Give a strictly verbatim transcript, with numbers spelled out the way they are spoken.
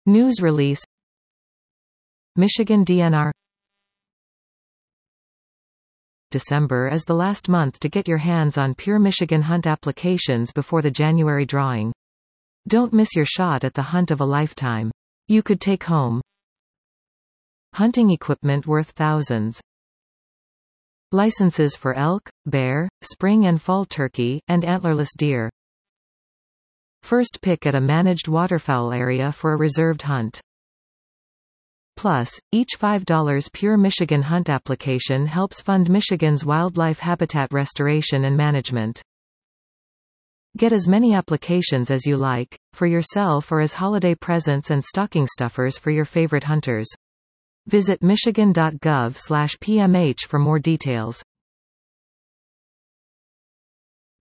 News release. Michigan D N R. December is the last month to get your hands on Pure Michigan Hunt applications before the January drawing. Don't miss your shot at the hunt of a lifetime. You could take home hunting equipment worth thousands. Licenses for elk, bear, spring and fall turkey, and antlerless deer. First pick at a managed waterfowl area for a reserved hunt. Plus, each five dollar Pure Michigan Hunt application helps fund Michigan's wildlife habitat restoration and management. Get as many applications as you like, for yourself or as holiday presents and stocking stuffers for your favorite hunters. Visit michigan dot gov slash P M H for more details.